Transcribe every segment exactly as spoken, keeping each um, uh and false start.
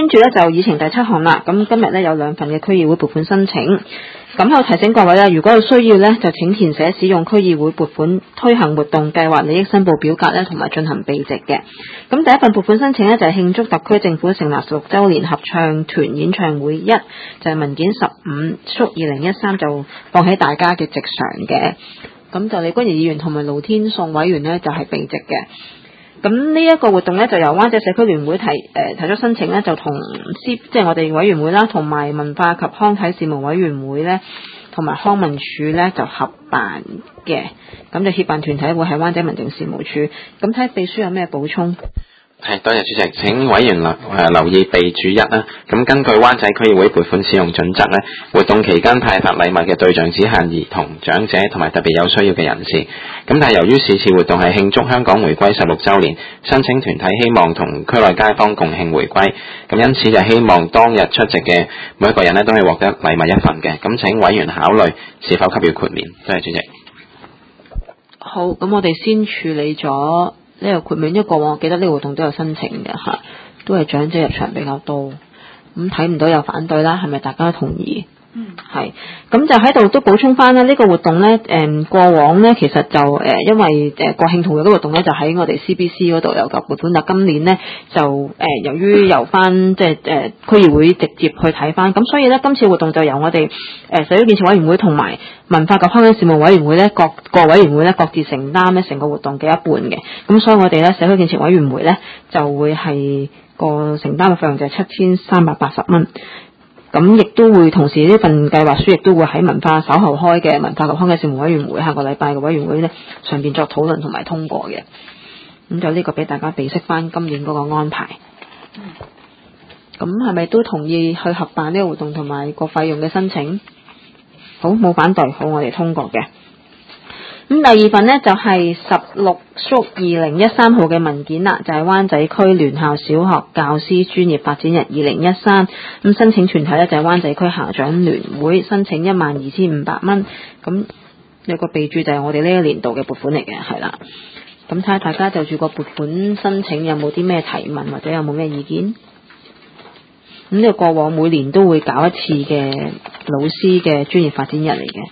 跟住咧就議程第七項啦。咁今日咧有兩份嘅區議會撥款申請。咁我提醒各位咧，如果有需要咧，就請填寫使用區議會撥款推行活動計劃利益申報表格咧，同埋進行備值嘅。咁第一份撥款申請咧就係慶祝特區政府成立十六週年合唱團演唱會一，就係文件十五縮二零一三就放喺大家嘅席上嘅。咁就李君儀議員同埋盧天頌委員呢，就係備席嘅。咁呢一個活動呢，就由灣仔社區聯會提誒、呃、提出申請呢，就同即係我哋委員會啦，同埋文化及康體事務委員會呢，同埋康文署呢，就合辦嘅。咁就協辦團體會喺灣仔民政事務處。咁睇秘書有咩補充？ 係，多謝主席。請委員留誒、呃、留意備註一啦。咁根據灣仔區議會撥款使用準則咧，活動期間派發禮物嘅對象只限兒童、長者同埋特別有需要嘅人士。咁但係由於是次活動係慶祝香港回歸十六週年，申請團體希望同區內街坊共慶回歸，咁因此就希望當日出席嘅每一個人咧都係獲得禮物一份嘅。咁請委員考慮是否給予豁免。多謝主席。 好，咁我哋先處理咗呢個豁免，因為過往我記得呢個活動都有申請嘅嚇，都係長者入場比較多，咁睇唔到有反對啦，係咪大家都同意？嗯，係，咁就喺度都補充翻啦。呢、這個活動咧，誒、嗯、過往咧其實就誒、呃、因為誒、呃、國慶同日嘅活動咧就喺我哋 C B C 嗰度有個撥款，但今年咧就誒、呃、由於由翻即係誒區議會直接去睇翻，咁所以咧今次活動就由我哋誒社區建設委員會同埋文化及康體事務委員會咧各個委員會咧各自承擔咧成個活動嘅一半嘅，咁所以我哋咧社區建設委員會咧就會係個承擔嘅費用就係七千三百八十蚊。咁亦都會同時呢份計劃書亦都會喺文化稍後開嘅文化及康體事務委員會下個禮拜嘅委員會咧上邊作討論同埋通過嘅。咁就呢個俾大家備悉翻今年嗰個安排。咁係咪都同意去合辦呢個活動同埋個費用嘅申請？好，冇反對，好，我哋通過嘅。咁第二份呢，就係十六縮二零一三號嘅文件啦，就係、是、灣仔區聯校小學教師專業發展日二零一三。咁申請團體呢，就係、是、灣仔區校長聯會，申請一萬二千五百蚊。咁有個備註就係我哋呢一年度嘅撥款嚟嘅，係啦。咁睇下大家就住個撥款申請有冇啲咩提問或者有冇咩意見？咁呢個過往每年都會搞一次嘅老師嘅專業發展日嚟嘅。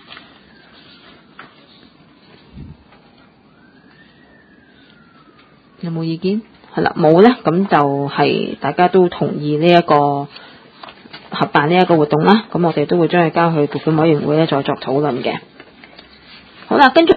有冇意見？係啦，冇呢，咁就係大家都同意呢一個合辦呢一個活動啦。咁我哋都會將佢交去撥款委員會咧，再作討論嘅。好啦，跟住。